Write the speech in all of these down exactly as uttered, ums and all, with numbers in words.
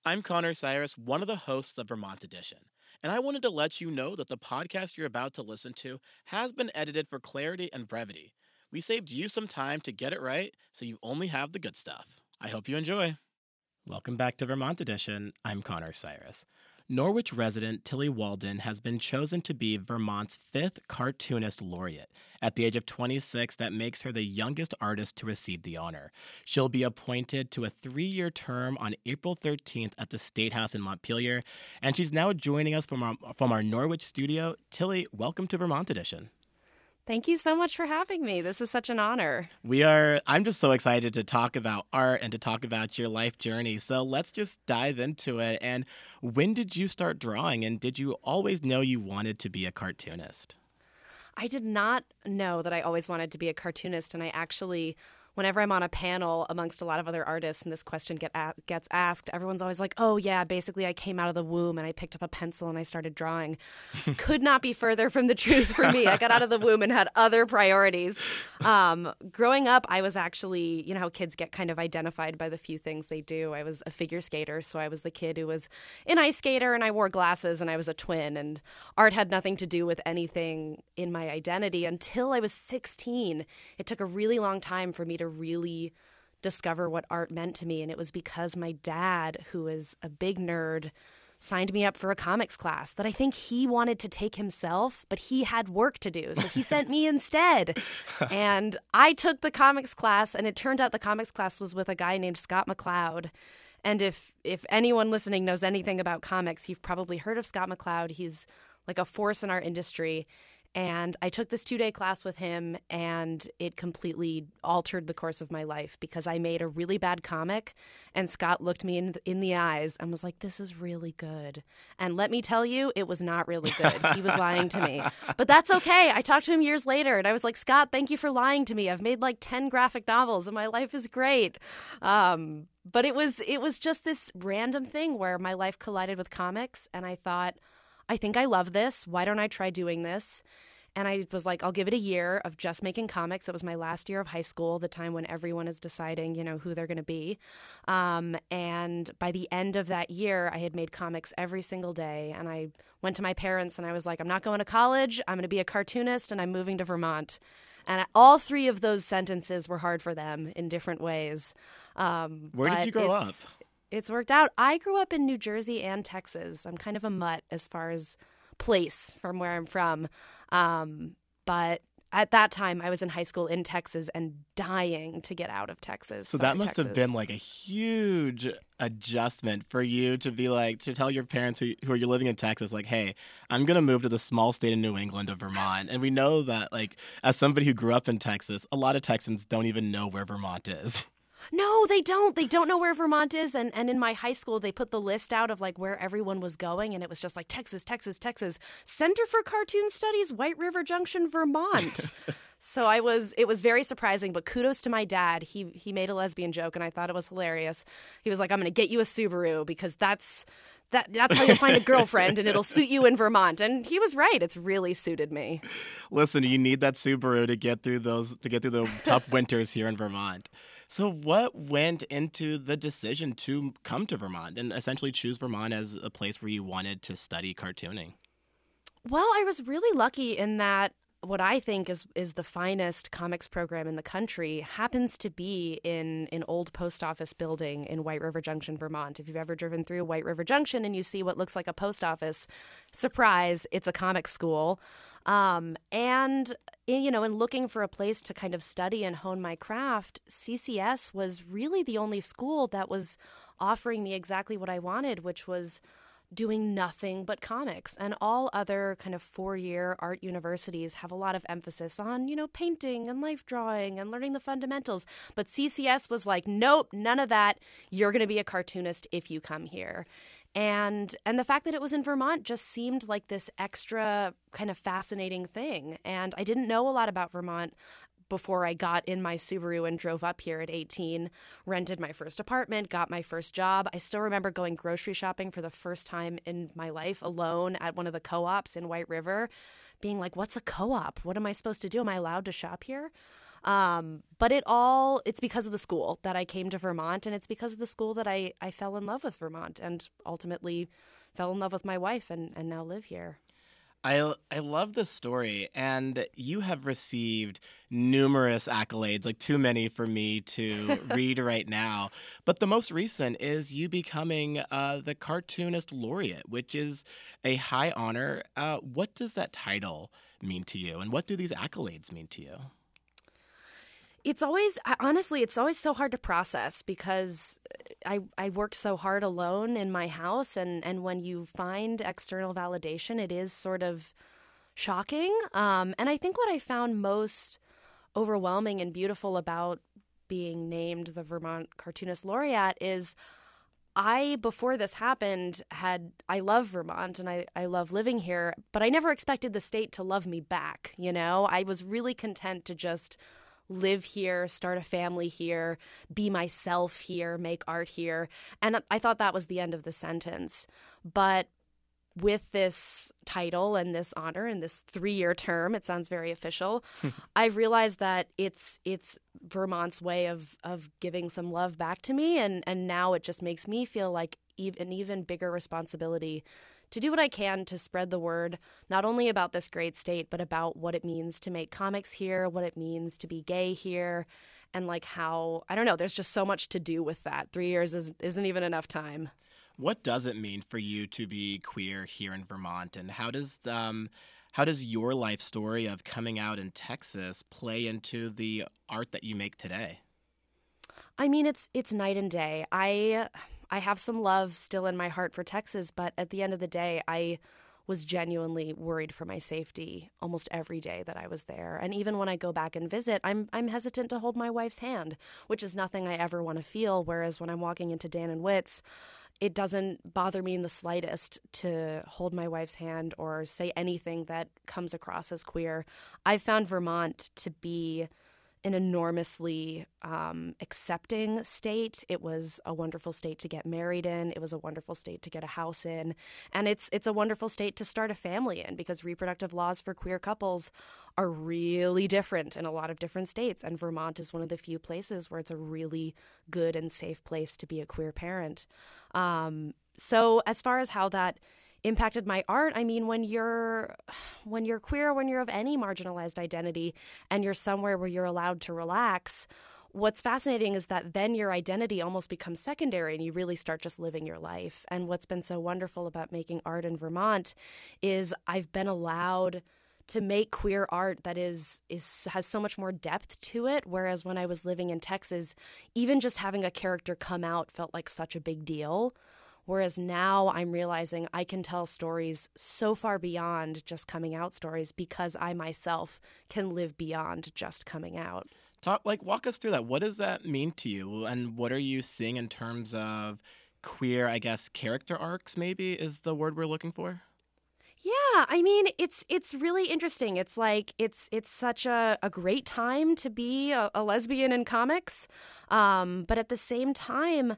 I'm Connor Cyrus, one of the hosts of Vermont Edition, and I wanted to let you know that the podcast you're about to listen to has been edited for clarity and brevity. We saved you some time to get it right, so you only have the good stuff. I hope you enjoy. Welcome back to Vermont Edition. I'm Connor Cyrus. Norwich resident Tilly Walden has been chosen to be Vermont's fifth cartoonist laureate. At the age of twenty-six, that makes her the youngest artist to receive the honor. She'll be appointed to a three-year term on April thirteenth at the State House in Montpelier, and she's now joining us from our, from our Norwich studio. Tilly, welcome to Vermont Edition. Thank you so much for having me. This is such an honor. We are, I'm just so excited to talk about art and to talk about your life journey. So let's just dive into it. And when did you start drawing? And did you always know you wanted to be a cartoonist? I did not know that I always wanted to be a cartoonist. And I actually, whenever I'm on a panel amongst a lot of other artists and this question get a- gets asked, everyone's always like, oh, yeah, basically I came out of the womb and I picked up a pencil and I started drawing. Could not be further from the truth for me. I got out of the womb and had other priorities. Um, growing up, I was actually, you know how kids get kind of identified by the few things they do. I was a figure skater, so I was the kid who was an ice skater and I wore glasses and I was a twin. And art had nothing to do with anything in my identity until I was sixteen. It took a really long time for me to really discover what art meant to me. And it was because my dad, who is a big nerd, signed me up for a comics class that I think he wanted to take himself, but he had work to do. So he sent me instead. And I took the comics class, and it turned out the comics class was with a guy named Scott McCloud. And if if anyone listening knows anything about comics, you've probably heard of Scott McCloud. He's like a force in our industry. And I took this two-day class with him, and it completely altered the course of my life because I made a really bad comic, and Scott looked me in the, in the eyes and was like, this is really good. And let me tell you, it was not really good. He was lying to me. But that's okay. I talked to him years later, and I was like, Scott, thank you for lying to me. I've made like ten graphic novels, and my life is great. Um, but it was it was just this random thing where my life collided with comics, and I thought, I think I love this. Why don't I try doing this? And I was like, I'll give it a year of just making comics. It was my last year of high school, the time when everyone is deciding, you know, who they're going to be. Um, and by the end of that year, I had made comics every single day. And I went to my parents and I was like, I'm not going to college. I'm going to be a cartoonist and I'm moving to Vermont. And all three of those sentences were hard for them in different ways. Um, Where did you grow up? It's worked out. I grew up in New Jersey and Texas. I'm kind of a mutt as far as place from where I'm from. Um, but at that time, I was in high school in Texas and dying to get out of Texas. So Sorry, that must Texas. have been like a huge adjustment for you to be like, to tell your parents who, who are you living in Texas, like, hey, I'm going to move to the small state of New England of Vermont. And we know that, like, as somebody who grew up in Texas, a lot of Texans don't even know where Vermont is. No, they don't. They don't know where Vermont is. And, and in my high school, they put the list out of like where everyone was going. And it was just like Texas, Texas, Texas, Center for Cartoon Studies, White River Junction, Vermont. So I was, it was very surprising, but kudos to my dad. He, he made a lesbian joke and I thought it was hilarious. He was like, I'm going to get you a Subaru because that's, that, that's how you'll find a girlfriend and it'll suit you in Vermont. And he was right. It's really suited me. Listen, you need that Subaru to get through those, to get through the tough winters here in Vermont. So what went into the decision to come to Vermont and essentially choose Vermont as a place where you wanted to study cartooning? Well, I was really lucky in that what I think is is the finest comics program in the country happens to be in an old post office building in White River Junction, Vermont. If you've ever driven through White River Junction and you see what looks like a post office, surprise, it's a comic school. Um, and, you know, in looking for a place to kind of study and hone my craft, C C S was really the only school that was offering me exactly what I wanted, which was doing nothing but comics. And all other kind of four-year art universities have a lot of emphasis on, you know, painting and life drawing and learning the fundamentals. But C C S was like, nope, none of that. You're going to be a cartoonist if you come here. And and the fact that it was in Vermont just seemed like this extra kind of fascinating thing. And I didn't know a lot about Vermont before I got in my Subaru and drove up here at eighteen, rented my first apartment, got my first job. I still remember going grocery shopping for the first time in my life alone at one of the co-ops in White River, being like, what's a co-op? What am I supposed to do? Am I allowed to shop here? Um, but it all, it's because of the school that I came to Vermont, and it's because of the school that I, I fell in love with Vermont and ultimately fell in love with my wife and, and now live here. I, I love this story, and you have received numerous accolades, like too many for me to read right now. But the most recent is you becoming uh, the Cartoonist Laureate, which is a high honor. Uh, what does that title mean to you, and what do these accolades mean to you? It's always, honestly, it's always so hard to process because I, I work so hard alone in my house. And, and when you find external validation, it is sort of shocking. Um, and I think what I found most overwhelming and beautiful about being named the Vermont Cartoonist Laureate is I, before this happened, had, I love Vermont and I, I love living here, but I never expected the state to love me back. You know, I was really content to just live here, start a family here, be myself here, make art here. And I thought that was the end of the sentence. But with this title and this honor and this three-year term, it sounds very official, I've realized that it's it's Vermont's way of of giving some love back to me. And, and now it just makes me feel like even, an even bigger responsibility to do what I can to spread the word, not only about this great state, but about what it means to make comics here, what it means to be gay here, and like how, I don't know, there's just so much to do with that. Three years is, isn't even enough time. What does it mean for you to be queer here in Vermont, and how does um, how does your life story of coming out in Texas play into the art that you make today? I mean, it's it's night and day. I I have some love still in my heart for Texas, but at the end of the day, I was genuinely worried for my safety almost every day that I was there. And even when I go back and visit, I'm I'm hesitant to hold my wife's hand, which is nothing I ever want to feel. Whereas when I'm walking into Dan and Witt's, it doesn't bother me in the slightest to hold my wife's hand or say anything that comes across as queer. I've found Vermont to be an enormously um, accepting state. It was a wonderful state to get married in. It was a wonderful state to get a house in. And it's it's a wonderful state to start a family in because reproductive laws for queer couples are really different in a lot of different states. And Vermont is one of the few places where it's a really good and safe place to be a queer parent. Um, so as far as how that impacted my art, I mean, when you're when you're queer, when you're of any marginalized identity and you're somewhere where you're allowed to relax, what's fascinating is that then your identity almost becomes secondary and you really start just living your life. And what's been so wonderful about making art in Vermont is I've been allowed to make queer art that is is has so much more depth to it, whereas when I was living in Texas, even just having a character come out felt like such a big deal. Whereas now I'm realizing I can tell stories so far beyond just coming out stories because I myself can live beyond just coming out. Talk, like, walk us through that. What does that mean to you? And what are you seeing in terms of queer, I guess, character arcs, maybe is the word we're looking for? Yeah, I mean, it's it's really interesting. It's like it's it's such a, a great time to be a, a lesbian in comics. Um, but at the same time,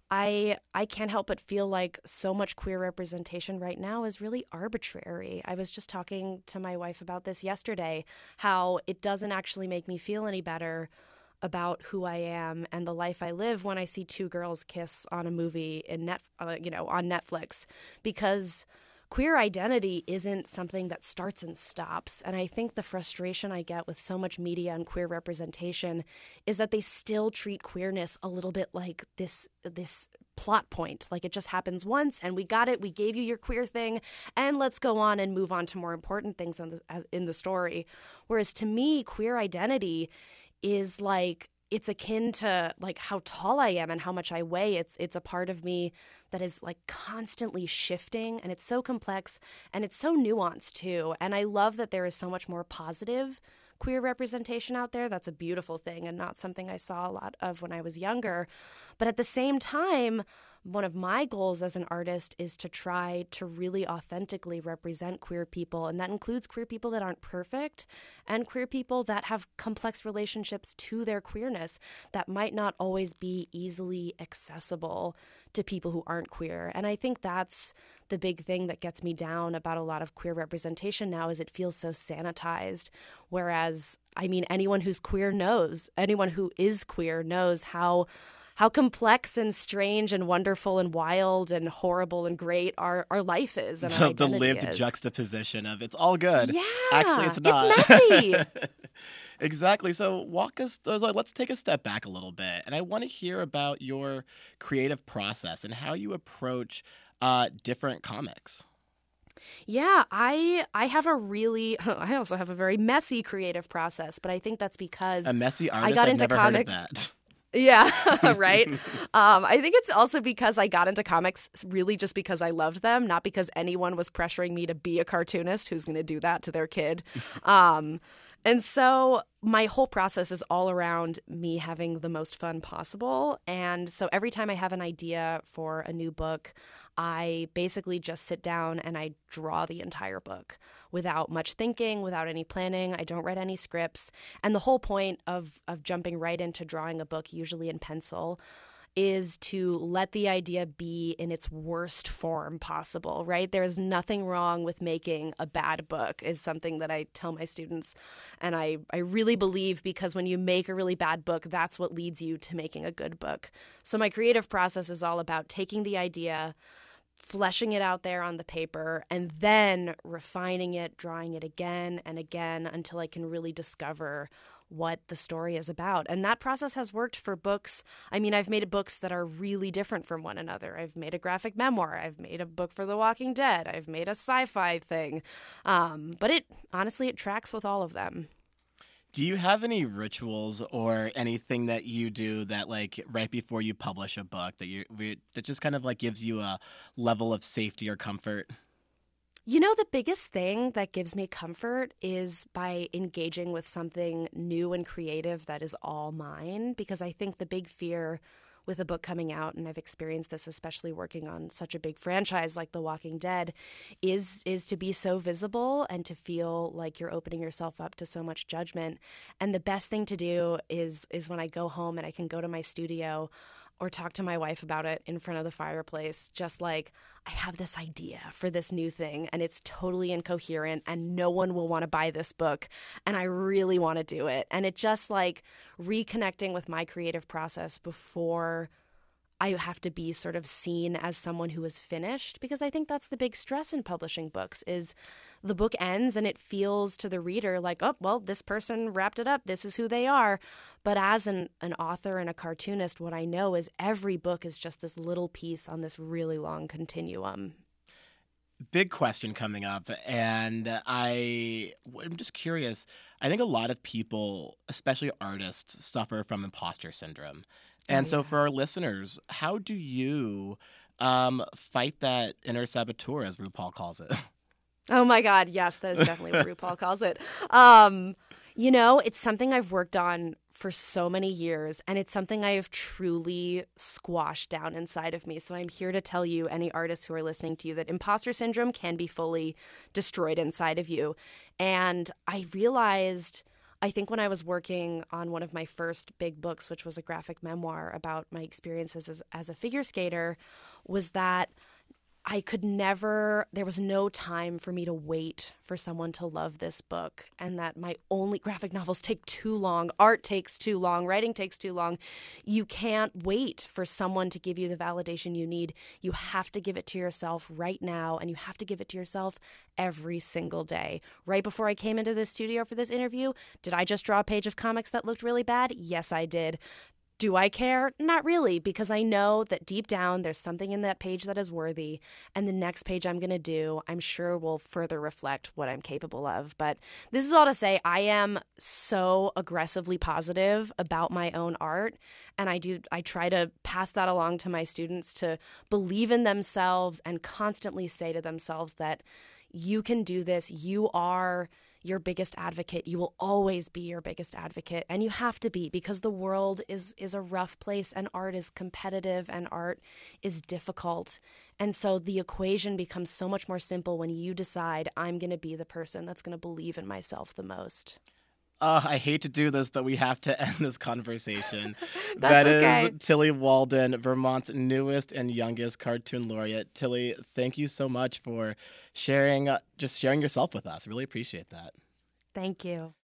I I can't help but feel like so much queer representation right now is really arbitrary. I was just talking to my wife about this yesterday, how it doesn't actually make me feel any better about who I am and the life I live when I see two girls kiss on a movie in net, uh, you know, on Netflix, because queer identity isn't something that starts and stops. And I think the frustration I get with so much media and queer representation is that they still treat queerness a little bit like this this plot point. Like it just happens once and we got it, we gave you your queer thing, and let's go on and move on to more important things in the, as, in the story. Whereas to me, queer identity is like, it's akin to like how tall I am and how much I weigh. It's it's a part of me that is like constantly shifting, and it's so complex and it's so nuanced too. And I love that there is so much more positive queer representation out there. That's a beautiful thing and not something I saw a lot of when I was younger. But at the same time, one of my goals as an artist is to try to really authentically represent queer people. And that includes queer people that aren't perfect and queer people that have complex relationships to their queerness that might not always be easily accessible to people who aren't queer. And I think that's the big thing that gets me down about a lot of queer representation now is it feels so sanitized. Whereas, I mean, anyone who's queer knows, anyone who is queer knows how how complex and strange and wonderful and wild and horrible and great our, our life is and our the identity lived is. juxtaposition of it's all good. Yeah. Actually, it's not. It's messy. Exactly. So walk us, so let's take a step back a little bit. And I want to hear about your creative process and how you approach uh, different comics. Yeah, I I have a really I also have a very messy creative process, but I think that's because A messy artist? I got I've into never comics. heard of that. Yeah, right. um, I think it's also because I got into comics really just because I loved them, not because anyone was pressuring me to be a cartoonist who's going to do that to their kid. Um, and so my whole process is all around me having the most fun possible. And so every time I have an idea for a new book, I basically just sit down and I draw the entire book without much thinking, without any planning. I don't write any scripts. And the whole point of, of jumping right into drawing a book, usually in pencil, is to let the idea be in its worst form possible, right? There's nothing wrong with making a bad book is something that I tell my students. And I, I really believe because when you make a really bad book, that's what leads you to making a good book. So my creative process is all about taking the idea, fleshing it out there on the paper, and then refining it, drawing it again and again until I can really discover what the story is about. And that process has worked for books. I mean, I've made books that are really different from one another. I've made a graphic memoir. I've made a book for The Walking Dead. I've made a sci-fi thing. Um, but it honestly, it tracks with all of them. Do you have any rituals or anything that you do that, like, right before you publish a book that you that just kind of like gives you a level of safety or comfort? You know, the biggest thing that gives me comfort is by engaging with something new and creative that is all mine, because I think the big fear with a book coming out, and I've experienced this especially working on such a big franchise like The Walking Dead, is is to be so visible and to feel like you're opening yourself up to so much judgment. And the best thing to do is is when I go home and I can go to my studio or talk to my wife about it in front of the fireplace, just like, I have this idea for this new thing and it's totally incoherent and no one will want to buy this book and I really want to do it. And it just like reconnecting with my creative process before I have to be sort of seen as someone who is finished, because I think that's the big stress in publishing books is the book ends and it feels to the reader like, oh, well, this person wrapped it up. This is who they are. But as an, an author and a cartoonist, what I know is every book is just this little piece on this really long continuum. Big question coming up, and I, I'm just curious. I think a lot of people, especially artists, suffer from imposter syndrome. And Oh, so yeah. for our listeners, how do you um, fight that inner saboteur, as RuPaul calls it? Oh my God, yes, that is definitely what RuPaul calls it. Um, you know, it's something I've worked on for so many years, and it's something I have truly squashed down inside of me. So I'm here to tell you, any artists who are listening to you, that imposter syndrome can be fully destroyed inside of you. And I realized, I think when I was working on one of my first big books, which was a graphic memoir about my experiences as, as a figure skater, was that I could never, there was no time for me to wait for someone to love this book, and that my only graphic novels take too long, art takes too long, writing takes too long. You can't wait for someone to give you the validation you need. You have to give it to yourself right now, and you have to give it to yourself every single day. Right before I came into this studio for this interview, did I just draw a page of comics that looked really bad? Yes, I did. Do I care? Not really, because I know that deep down there's something in that page that is worthy, and the next page I'm going to do, I'm sure will further reflect what I'm capable of. But this is all to say, I am so aggressively positive about my own art, and I do I try to pass that along to my students to believe in themselves and constantly say to themselves that you can do this. You are your biggest advocate. You will always be your biggest advocate, and you have to be, because the world is is a rough place, and art is competitive, and art is difficult. And so the equation becomes so much more simple when you decide, I'm going to be the person that's going to believe in myself the most. Uh, I hate to do this, but we have to end this conversation. That's That okay. is Tillie Walden, Vermont's newest and youngest cartoon laureate. Tillie, thank you so much for sharing, uh, just sharing yourself with us. Really appreciate that. Thank you.